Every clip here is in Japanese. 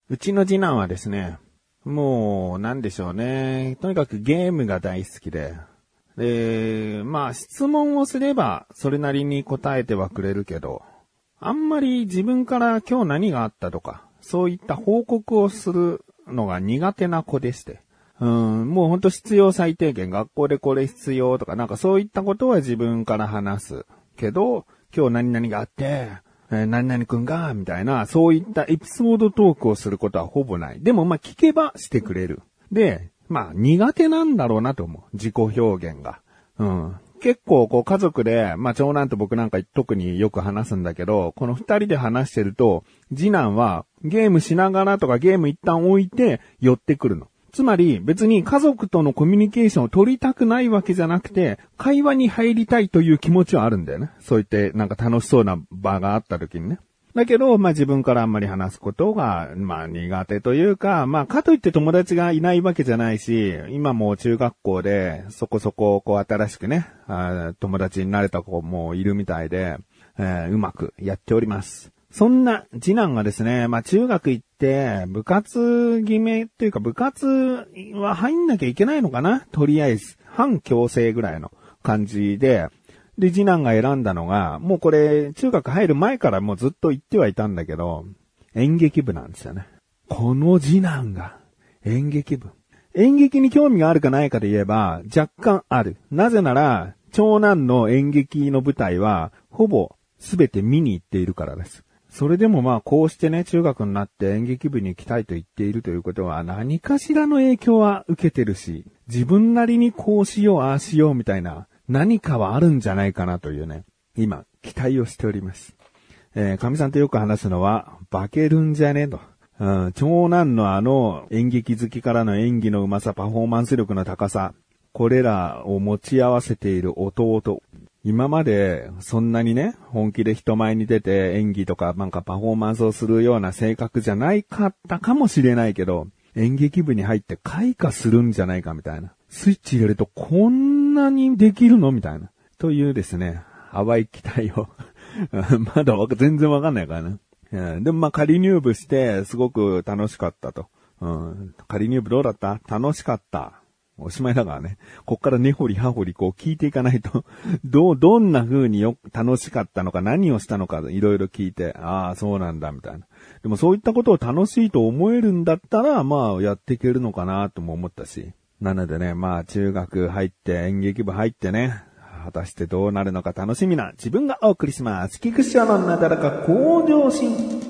うちの次男はですね、もう、なんでしょうね。とにかくゲームが大好きで。で、まあ、質問をすれば、それなりに答えてはくれるけど、あんまり自分から今日何があったとか、そういった報告をするのが苦手な子でして。もうほんと必要最低限、学校でこれ必要とか、なんかそういったことは自分から話す。けど、今日何々があって、何々くんが、みたいな、そういったエピソードトークをすることはほぼない。でも、まあ、聞けばしてくれる。で、まあ、苦手なんだろうなと思う。自己表現が。結構、家族で、まあ、長男と僕なんか特によく話すんだけど、この二人で話してると、次男はゲームしながらとかゲーム一旦置いて寄ってくるの。つまり別に家族とのコミュニケーションを取りたくないわけじゃなくて、会話に入りたいという気持ちはあるんだよね。そう言ってなんか楽しそうな場があった時にね。だけど、まあ自分からあんまり話すことが、まあ苦手というか、まあかといって友達がいないわけじゃないし、今もう中学校でそこそこ新しくね、友達になれた子もいるみたいで、うまくやっております。そんな次男がですね、まあ中学行って部活決めっていうか部活は入んなきゃいけないのかな？とりあえず半強制ぐらいの感じで、次男が選んだのが、もうこれ中学入る前からもうずっと言ってはいたんだけど、演劇部なんですよね。この次男が演劇部。演劇に興味があるかないかで言えば若干ある。なぜなら長男の演劇の舞台はほぼ全て見に行っているからです。それでもまあこうしてね、中学になって演劇部に行きたいと言っているということは何かしらの影響は受けてるし、自分なりにこうしようああしようみたいな何かはあるんじゃないかなというね、今期待をしております。かみさんとよく話すのは化けるんじゃねと。長男の演劇好きからの演技のうまさ、パフォーマンス力の高さ、これらを持ち合わせている弟。今までそんなにね、本気で人前に出て演技とかなんかパフォーマンスをするような性格じゃないかったかもしれないけど、演劇部に入って開花するんじゃないかみたいな。スイッチ入れるとこんなにできるのみたいな。というですね、淡い期待を。まだ全然わかんないからね。でもまあ仮入部してすごく楽しかったと。仮入部どうだった？楽しかった。おしまいだからね。こっから根掘り葉掘り聞いていかないと、どんな風に楽しかったのか、何をしたのか、いろいろ聞いて、ああ、そうなんだ、みたいな。でもそういったことを楽しいと思えるんだったら、まあ、やっていけるのかな、とも思ったし。なのでね、まあ、中学入って、演劇部入ってね、果たしてどうなるのか楽しみな、自分がお送りします。菊師匠のなだらか向上心。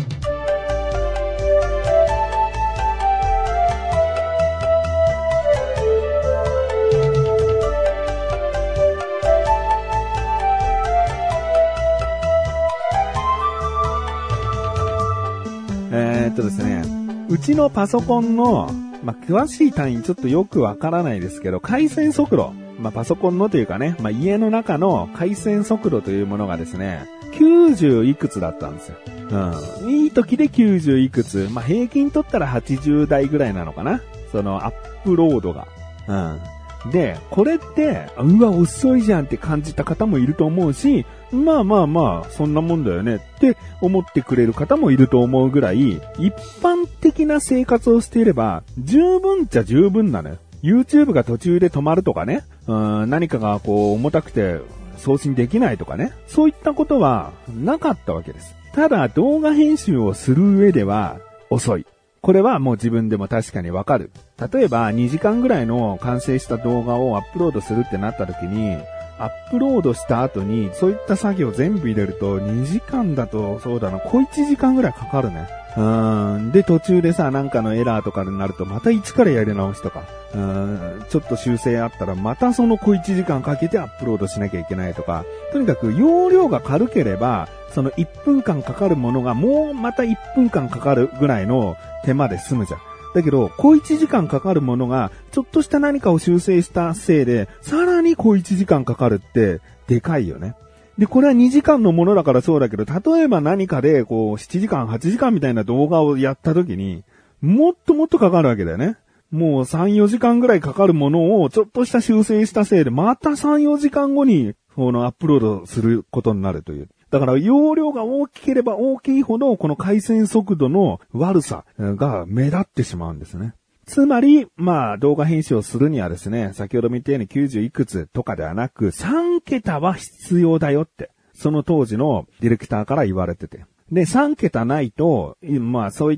ですね、うちのパソコンの、まあ、詳しい単位ちょっとよくわからないですけど、回線速度、まあ、パソコンのというかね、まあ、家の中の回線速度というものがですね、90いくつだったんですよ。いい時で90いくつ、まあ、平均取ったら80代ぐらいなのかな、そのアップロードが。で、これって、うわ、遅いじゃんって感じた方もいると思うし、まあ、そんなもんだよねって思ってくれる方もいると思うぐらい、一般的な生活をしていれば、十分っちゃ十分なのよ。YouTube が途中で止まるとかね、何かが重たくて送信できないとかね、そういったことはなかったわけです。ただ、動画編集をする上では遅い。これはもう自分でも確かにわかる。例えば2時間ぐらいの完成した動画をアップロードするってなった時に、アップロードした後にそういった作業全部入れると2時間だとそうだな、小1時間ぐらいかかるね。で、途中でさ、なんかのエラーとかになるとまた一からやり直しとか、ちょっと修正あったらまたその小1時間かけてアップロードしなきゃいけないとか、とにかく容量が軽ければ、その1分間かかるものがもうまた1分間かかるぐらいの手間で済むじゃん。だけど、小1時間かかるものが、ちょっとした何かを修正したせいで、さらに小1時間かかるって、でかいよね。で、これは2時間のものだからそうだけど、例えば何かで、7時間、8時間みたいな動画をやった時に、もっともっとかかるわけだよね。もう3、4時間ぐらいかかるものを、ちょっとした修正したせいで、また3、4時間後に、アップロードすることになるという。 だから容量が大きければ大きいほど、この回線速度の悪さが目立ってしまうんですね。つまり、動画編集をするにはですね、先ほど見たように90いくつとかではなく、3桁は必要だよって、その当時のディレクターから言われてて。で、3桁ないと、そういった、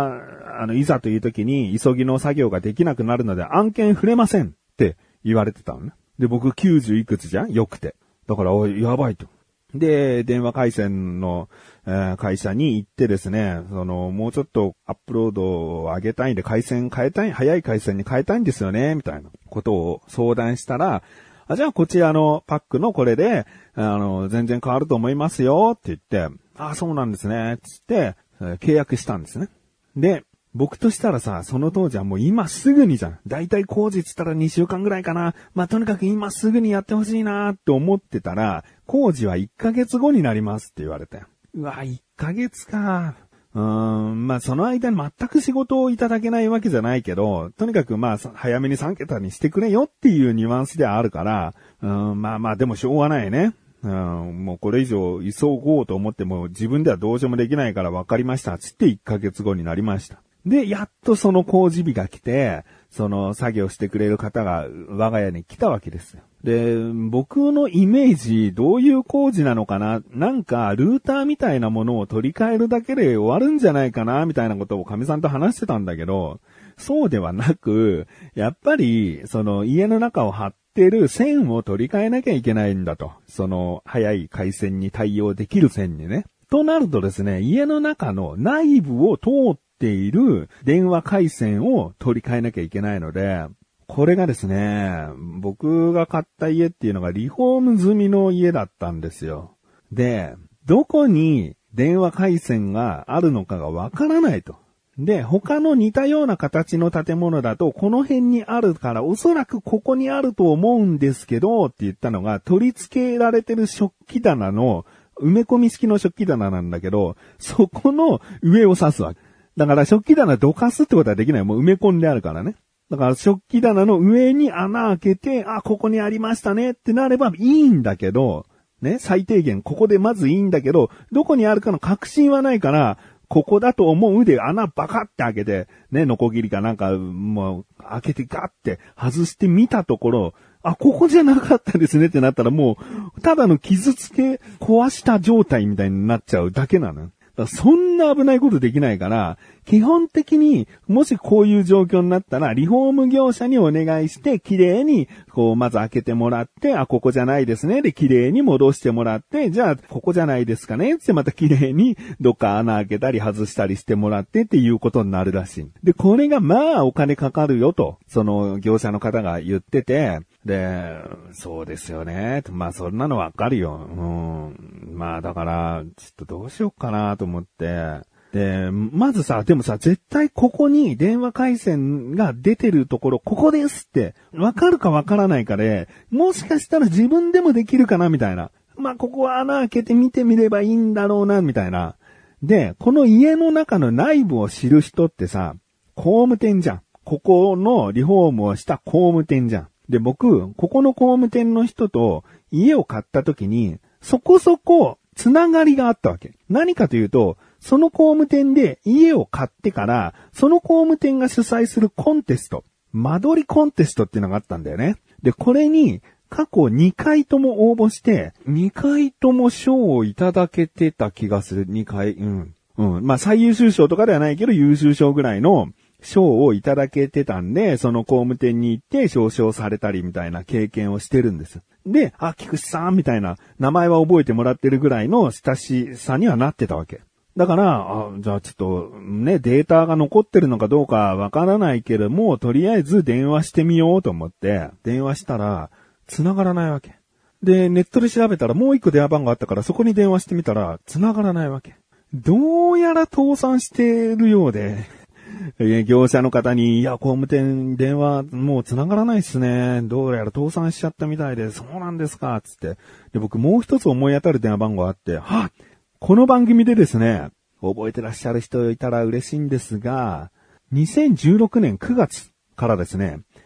いざという時に急ぎの作業ができなくなるので案件触れませんって言われてたのね。で、僕90いくつじゃん？よくて。だから、やばいと。で、電話回線の、会社に行ってですね、もうちょっとアップロードを上げたいんで回線変えたい、早い回線に変えたいんですよね、みたいなことを相談したら、じゃあこちらのパックのこれで、全然変わると思いますよって言って、そうなんですね、つって、契約したんですね。で、僕としたらさ、その当時はもう今すぐにじゃん。だいたい工事つったら2週間ぐらいかな。とにかく今すぐにやってほしいなって思ってたら、工事は1ヶ月後になりますって言われて。うわ、1ヶ月か。その間に全く仕事をいただけないわけじゃないけど、とにかく早めに3桁にしてくれよっていうニュアンスではあるから、でもしょうがないね。もうこれ以上急ごうと思っても自分ではどうしようもできないから分かりましたつって1ヶ月後になりました。で、やっとその工事日が来て、その作業してくれる方が我が家に来たわけですよ。で、僕のイメージ、どういう工事なのかな？なんか、ルーターみたいなものを取り替えるだけで終わるんじゃないかなみたいなことをかみさんと話してたんだけど、そうではなく、やっぱり、家の中を張ってる線を取り替えなきゃいけないんだと。早い回線に対応できる線にね。となるとですね、家の中の内部を通っている電話回線を取り替えなきゃいけないので、これがですね、僕が買った家っていうのがリフォーム済みの家だったんですよ。で、どこに電話回線があるのかがわからないと。で、他の似たような形の建物だと、この辺にあるから、おそらくここにあると思うんですけど、って言ったのが、取り付けられてる食器棚の、埋め込み式の食器棚なんだけど、そこの上を指すわけ。だから食器棚どかすってことはできない。もう埋め込んであるからね。だから食器棚の上に穴開けて、ここにありましたねってなればいいんだけど、ね、最低限ここでまずいいんだけど、どこにあるかの確信はないから、ここだと思うで穴バカって開けて、ね、ノコギリかなんか、もう開けてガッて外してみたところ、ここじゃなかったですねってなったらもう、ただの傷つけ壊した状態みたいになっちゃうだけなの。そんな危ないことできないから、基本的に、もしこういう状況になったら、リフォーム業者にお願いして、綺麗に、まず開けてもらって、ここじゃないですね。で、綺麗に戻してもらって、じゃあ、ここじゃないですかね。ってまた綺麗に、どっか穴開けたり外したりしてもらってっていうことになるらしい。で、これがお金かかるよと、その業者の方が言ってて、で、そうですよね。そんなのわかるよ。だから、ちょっとどうしようかなと思って。で、まずでも絶対ここに電話回線が出てるところ、ここですって、わかるかわからないかで、もしかしたら自分でもできるかなみたいな。ここは穴開けて見てみればいいんだろうな、みたいな。で、この家の中の内部を知る人って工務店じゃん。ここのリフォームをした工務店じゃん。で、僕、ここの工務店の人と家を買った時に、そこそこつながりがあったわけ。何かというと、その工務店で家を買ってから、その工務店が主催するコンテスト、間取りコンテストっていうのがあったんだよね。で、これに過去2回とも応募して、2回とも賞をいただけてた気がする。2回、最優秀賞とかではないけど、優秀賞ぐらいの賞をいただけてたんで、その工務店に行って表彰されたりみたいな経験をしてるんです。で、菊池さんみたいな名前は覚えてもらってるぐらいの親しさにはなってたわけ。だから、じゃあちょっとね、データが残ってるのかどうかわからないけども、とりあえず電話してみようと思って、電話したら、繋がらないわけ。で、ネットで調べたらもう一個電話番号あったから、そこに電話してみたら、繋がらないわけ。どうやら倒産してるようで、業者の方に、工務店電話もう繋がらないっすね。どうやら倒産しちゃったみたいで、そうなんですか、つって。で、僕もう一つ思い当たる電話番号あって、この番組でですね、覚えてらっしゃる人いたら嬉しいんですが、2016年9月からですね、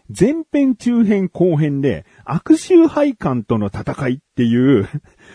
前編中編後編で悪臭配管との戦いっていう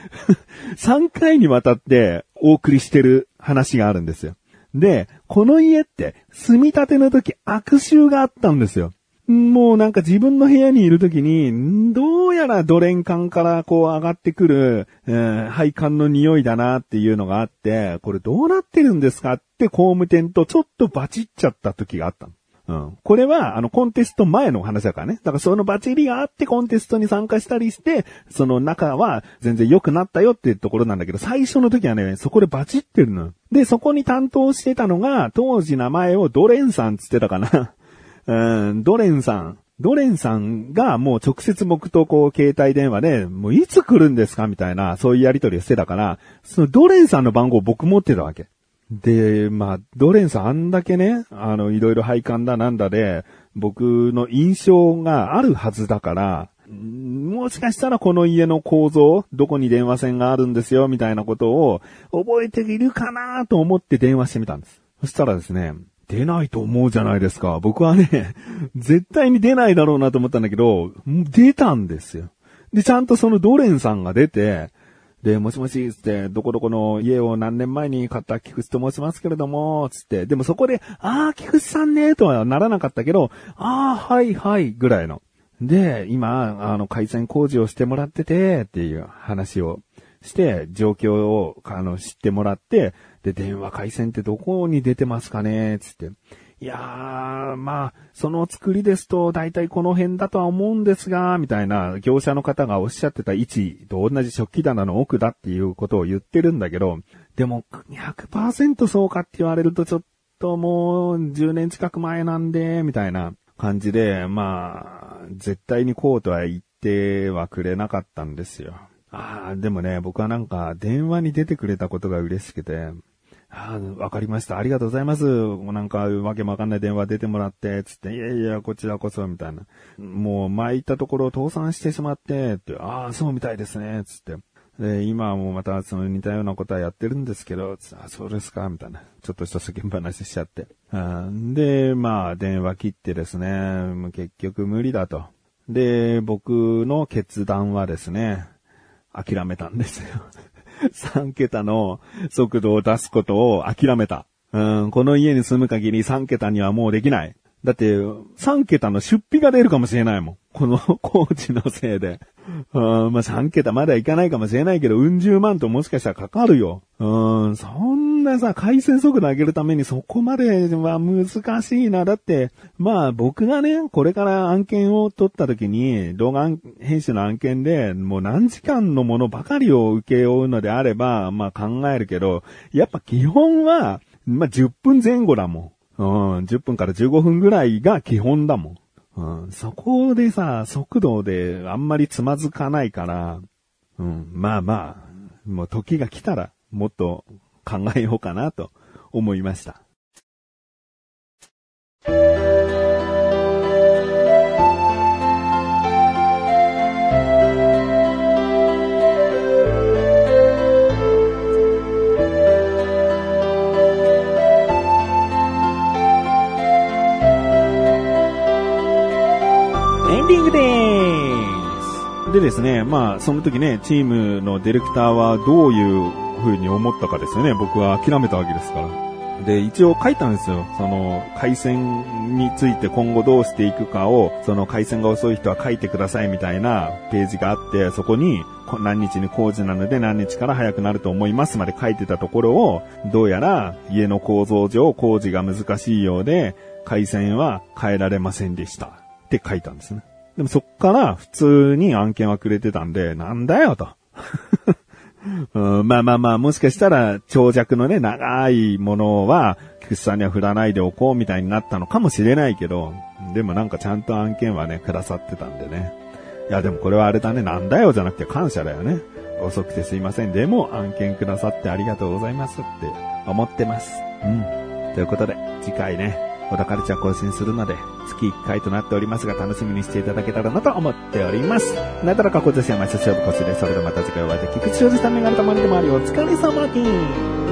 3回にわたってお送りしてる話があるんですよ。で、この家って住み立ての時悪臭があったんですよ。もうなんか自分の部屋にいる時に、どうやらドレン管からこう上がってくる、配管の匂いだなっていうのがあって、これどうなってるんですかって工務店とちょっとバチっちゃった時があったの。これは、コンテスト前の話だからね。だからそのバチリがあってコンテストに参加したりして、その中は全然良くなったよっていうところなんだけど、最初の時はね、そこでバチってるの。で、そこに担当してたのが、当時名前をドレンさんつってたかな。ドレンさんがもう直接僕とこう携帯電話で、もういつ来るんですかみたいな、そういうやり取りをしてたから、そのドレンさんの番号を僕持ってたわけ。で、まあ、ドレンさんあんだけね、いろいろ配管だなんだで、僕の印象があるはずだから、もしかしたらこの家の構造、どこに電話線があるんですよ、みたいなことを覚えているかなと思って電話してみたんです。そしたらですね、出ないと思うじゃないですか。僕はね、絶対に出ないだろうなと思ったんだけど、出たんですよ。で、ちゃんとそのドレンさんが出て、で、もしもし、つって、どこどこの家を何年前に買った菊池と申しますけれども、つって、でもそこで、菊池さんね、とはならなかったけど、はいはい、ぐらいの。で、今、回線工事をしてもらってて、っていう話をして、状況を、知ってもらって、で、電話回線ってどこに出てますかね、つって。いやー、まあ、その作りですと、だいたいこの辺だとは思うんですが、みたいな、業者の方がおっしゃってた位置と同じ食器棚の奥だっていうことを言ってるんだけど、でも、100% そうかって言われるとちょっともう、10年近く前なんで、みたいな感じで、まあ、絶対にこうとは言ってはくれなかったんですよ。でもね、僕はなんか、電話に出てくれたことが嬉しくて、わかりました。ありがとうございます。なんか、わけもわかんない電話出てもらって、つって、いやいや、こちらこそ、みたいな。もう、前行ったところを倒産してしまって、って、そうみたいですね、つって。で、今はもうまた、その似たようなことはやってるんですけど、そうですか、みたいな。ちょっとした世間話しちゃって。で、まあ、電話切ってですね、もう結局無理だと。で、僕の決断はですね、諦めたんですよ。3桁の速度を出すことを諦めた。この家に住む限り3桁にはもうできない。だって、3桁の出費が出るかもしれないもん。この工事のせいで。まあ、3桁まだいかないかもしれないけど、うん十万ともしかしたらかかるよ。そんなさ、回線速度上げるためにそこまでは難しいな。だって、まあ僕がね、これから案件を取った時に、動画編集の案件で、もう何時間のものばかりを受け負うのであれば、まあ考えるけど、やっぱ基本は、まあ10分前後だもん。10分から15分ぐらいが基本だもん。そこでさ、速度であんまりつまずかないから、まあまあ、もう時が来たらもっと考えようかなと思いました。でですね、まあ、その時ね、チームのディレクターはどういう風に思ったかですよね。僕は諦めたわけですから。で、一応書いたんですよ。その、回線について今後どうしていくかを、その回線が遅い人は書いてくださいみたいなページがあって、そこに、何日に工事なので何日から早くなると思いますまで書いてたところを、どうやら家の構造上工事が難しいようで、回線は変えられませんでした。って書いたんですね。でもそっから普通に案件はくれてたんで、なんだよと。まあ、もしかしたら長尺のね、長いものは、菊池さんには振らないでおこうみたいになったのかもしれないけど、でもなんかちゃんと案件はね、くださってたんでね。いやでもこれはあれだね、なんだよじゃなくて感謝だよね。遅くてすいません。でも案件くださってありがとうございますって思ってます。ということで、次回ね、小田カルチャー更新するので、月1回となっておりますが、楽しみにしていただけたらなと思っております。なだらかこちらしやましょしょぶこしで、それではまた次回お会いできくちおじさんメガネたまりでもありお疲れ様です。